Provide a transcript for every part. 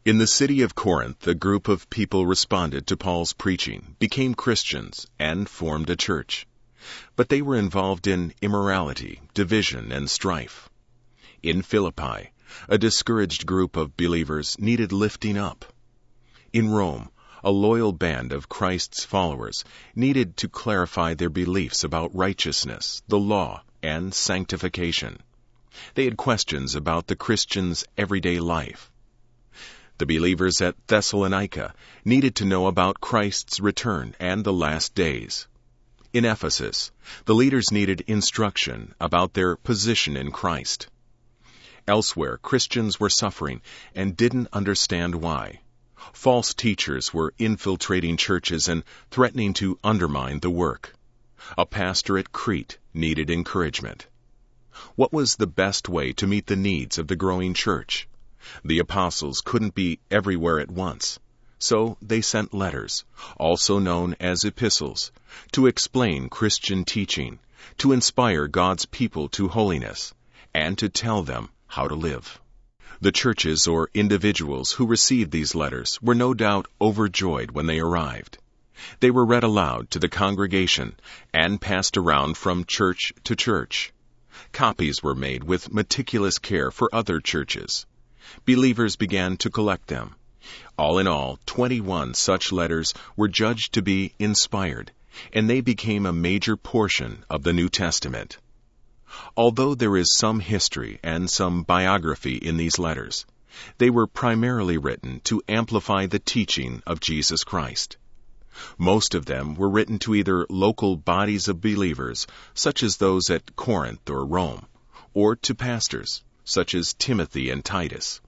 In the city of Corinth, a group of people responded to Paul's preaching, became Christians, and formed a church. But they were involved in immorality, division, and strife. In Philippi, a discouraged group of believers needed lifting up. In Rome, a loyal band of Christ's followers needed to clarify their beliefs about righteousness, the law, and sanctification. They had questions about the Christian's everyday life. The believers at Thessalonica needed to know about Christ's return and the last days. In Ephesus, the leaders needed instruction about their position in Christ. Elsewhere, Christians were suffering and didn't understand why. False teachers were infiltrating churches and threatening to undermine the work. A pastor at Crete needed encouragement. What was the best way to meet the needs of the growing church? The apostles couldn't be everywhere at once, so they sent letters, also known as epistles, to explain Christian teaching, to inspire God's people to holiness, and to tell them how to live. The churches or individuals who received these letters were no doubt overjoyed when they arrived. They were read aloud to the congregation and passed around from church to church. Copies were made with meticulous care for other churches. Believers began to collect them. All in all, 21 such letters were judged to be inspired, and they became a major portion of the New Testament. Although there is some history and some biography in these letters, they were primarily written to amplify the teaching of Jesus Christ. Most of them were written to either local bodies of believers, such as those at Corinth or Rome, or to pastors, such as Timothy and Titus.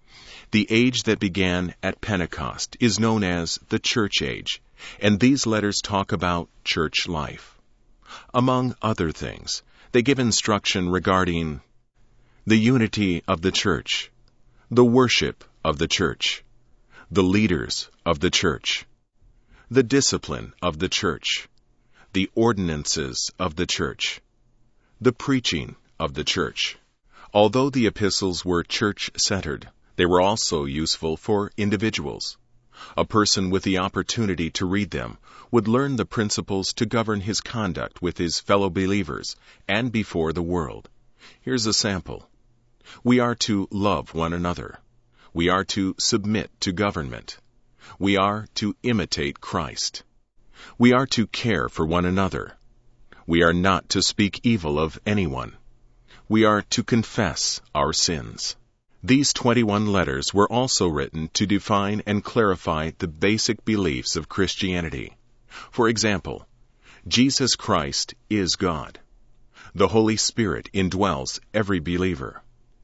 The age that began at Pentecost is known as the Church Age, and these letters talk about church life. Among other things, they give instruction regarding the unity of the church, the worship of the church, the leaders of the church, the discipline of the church, the ordinances of the church, the preaching of the church. Although the epistles were church-centered, they were also useful for individuals. A person with the opportunity to read them would learn the principles to govern his conduct with his fellow believers and before the world. Here's a sample. We are to love one another. We are to submit to government. We are to imitate Christ. We are to care for one another. We are not to speak evil of anyone. We are to confess our sins. These 21 letters were also written to define and clarify the basic beliefs of Christianity. For example, Jesus Christ is God. The Holy Spirit indwells every believer.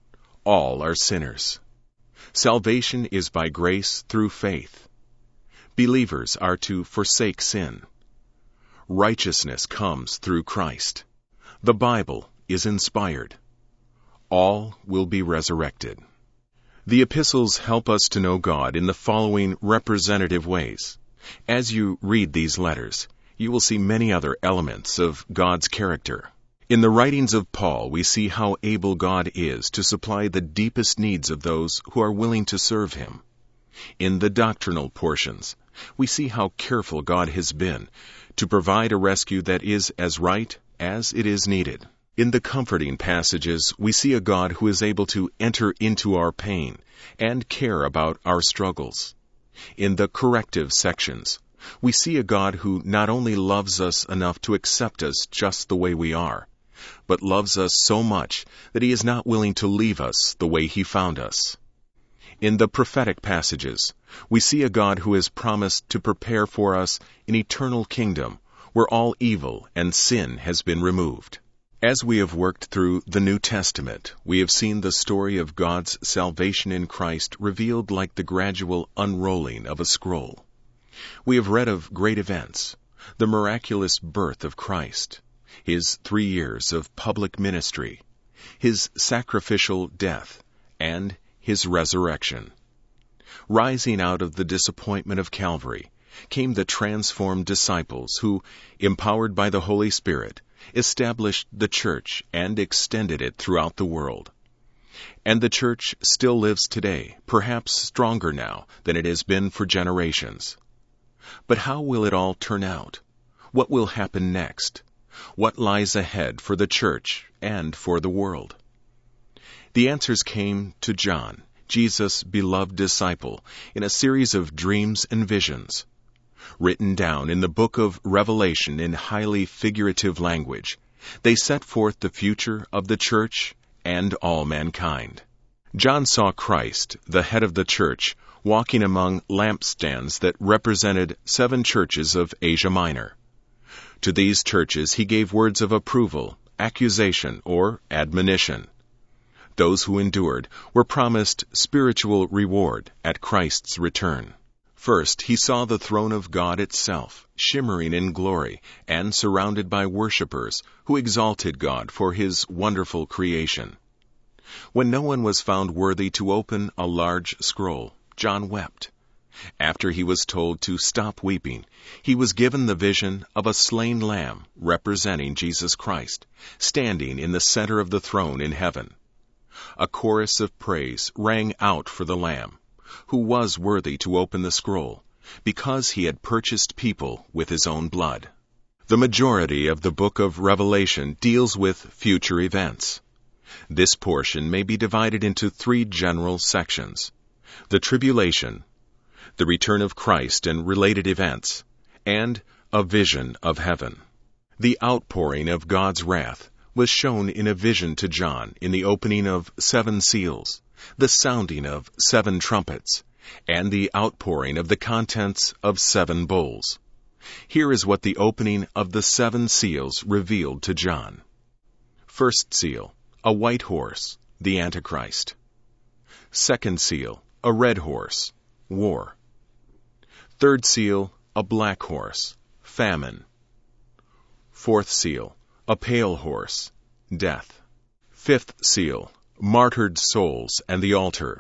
All are sinners. Salvation is by grace through faith. Believers are to forsake sin. Righteousness comes through Christ. The Bible is inspired. All will be resurrected. The epistles help us to know God in the following representative ways. As you read these letters, you will see many other elements of God's character. In the writings of Paul, we see how able God is to supply the deepest needs of those who are willing to serve Him. In the doctrinal portions, we see how careful God has been to provide a rescue that is as right as it is needed. In the comforting passages, we see a God who is able to enter into our pain and care about our struggles. In the corrective sections, we see a God who not only loves us enough to accept us just the way we are, but loves us so much that He is not willing to leave us the way He found us. In the prophetic passages, we see a God who has promised to prepare for us an eternal kingdom where all evil and sin has been removed. As we have worked through the New Testament, we have seen the story of God's salvation in Christ revealed like the gradual unrolling of a scroll. We have read of great events, the miraculous birth of Christ, His 3 years of public ministry, His sacrificial death, and His resurrection. Rising out of the disappointment of Calvary came the transformed disciples who, empowered by the Holy Spirit, established the church and extended it throughout the world. And the church still lives today, perhaps stronger now than it has been for generations. But how will it all turn out? What will happen next? What lies ahead for the church and for the world? The answers came to John, Jesus' beloved disciple, in a series of dreams and visions. Written down in the book of Revelation in highly figurative language, they set forth the future of the church and all mankind. John saw Christ, the head of the church, walking among lampstands that represented 7 churches of Asia Minor. To these churches he gave words of approval, accusation, or admonition. Those who endured were promised spiritual reward at Christ's return. First, he saw the throne of God itself, shimmering in glory and surrounded by worshippers who exalted God for his wonderful creation. When no one was found worthy to open a large scroll, John wept. After he was told to stop weeping, he was given the vision of a slain lamb representing Jesus Christ, standing in the center of the throne in heaven. A chorus of praise rang out for the Lamb, who was worthy to open the scroll, because he had purchased people with his own blood. The majority of the book of Revelation deals with future events. This portion may be divided into 3 general sections: the tribulation, the return of Christ and related events, and a vision of heaven. The outpouring of God's wrath was shown in a vision to John in the opening of 7 seals, the sounding of 7 trumpets, and the outpouring of the contents of 7 bowls. Here is what the opening of the 7 seals revealed to John. First seal, a white horse, the Antichrist. Second seal, a red horse, war. Third seal, a black horse, famine. Fourth seal, a pale horse, death. Fifth seal, martyred souls and the altar.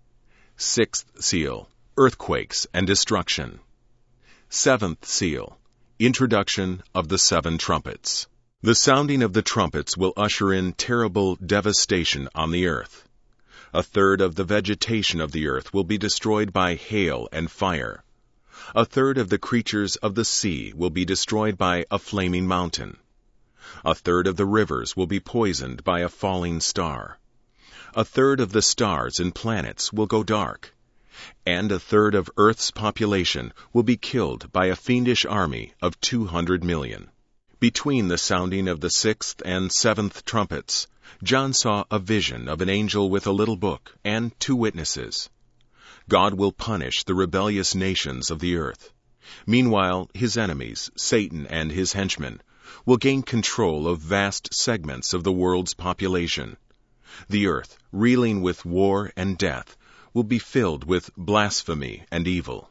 Sixth seal, earthquakes and destruction. Seventh seal, introduction of the 7 trumpets. The sounding of the trumpets will usher in terrible devastation on the earth. A third of the vegetation of the earth will be destroyed by hail and fire. A third of the creatures of the sea will be destroyed by a flaming mountain. A third of the rivers will be poisoned by a falling star. A third of the stars and planets will go dark. And a third of Earth's population will be killed by a fiendish army of 200 million. Between the sounding of the 6th and 7th trumpets, John saw a vision of an angel with a little book and 2 witnesses. God will punish the rebellious nations of the earth. Meanwhile, his enemies, Satan and his henchmen, will gain control of vast segments of the world's population. The earth, reeling with war and death, will be filled with blasphemy and evil.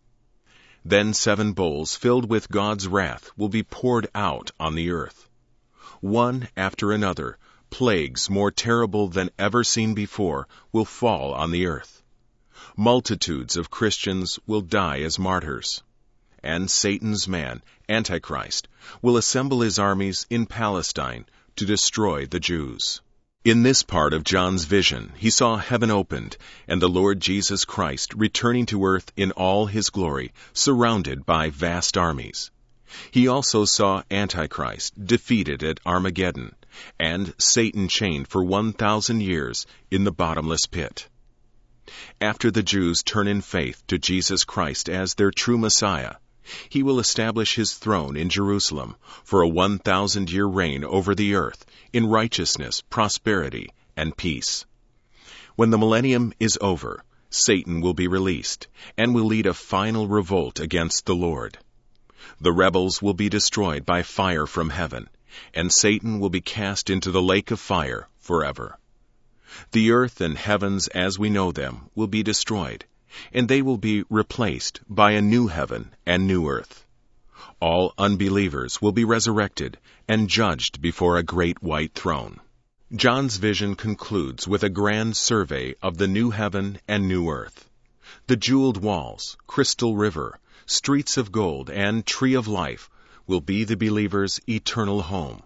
Then 7 bowls filled with God's wrath will be poured out on the earth. One after another, plagues more terrible than ever seen before will fall on the earth. Multitudes of Christians will die as martyrs. And Satan's man, Antichrist, will assemble his armies in Palestine to destroy the Jews. In this part of John's vision, he saw heaven opened, and the Lord Jesus Christ returning to earth in all his glory, surrounded by vast armies. He also saw Antichrist defeated at Armageddon, and Satan chained for 1,000 years in the bottomless pit. After the Jews turn in faith to Jesus Christ as their true Messiah, he will establish his throne in Jerusalem for a 1,000-year reign over the earth in righteousness, prosperity, and peace. When the millennium is over, Satan will be released and will lead a final revolt against the Lord. The rebels will be destroyed by fire from heaven, and Satan will be cast into the lake of fire forever. The earth and heavens as we know them will be destroyed, and they will be replaced by a new heaven and new earth. All unbelievers will be resurrected and judged before a great white throne. John's vision concludes with a grand survey of the new heaven and new earth. The jeweled walls, crystal river, streets of gold, and tree of life will be the believer's eternal home.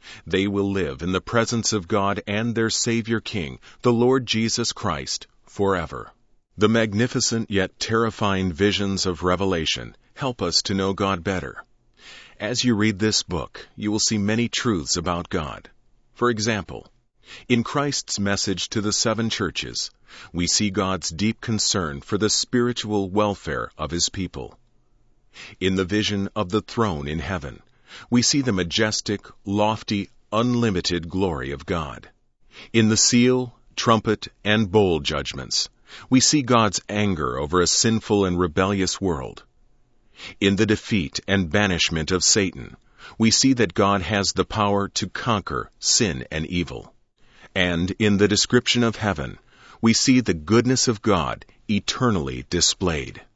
They will live in the presence of God and their Savior King, the Lord Jesus Christ, forever. The magnificent yet terrifying visions of Revelation help us to know God better. As you read this book, you will see many truths about God. For example, in Christ's message to the 7 churches, we see God's deep concern for the spiritual welfare of His people. In the vision of the throne in heaven, we see the majestic, lofty, unlimited glory of God. In the seal, trumpet, and bowl judgments, we see God's anger over a sinful and rebellious world. In the defeat and banishment of Satan, we see that God has the power to conquer sin and evil. And in the description of heaven, we see the goodness of God eternally displayed.